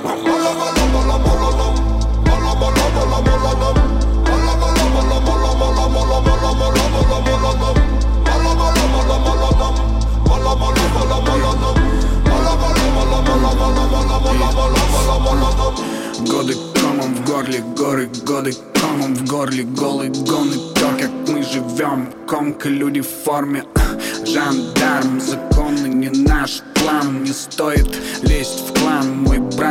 Годы комом в горле, горы, годы комом в горле, голый гон. И то, как мы живем, комка, люди в форме. Жандарм, законы не наш план. Не стоит лезть в клан, мой брат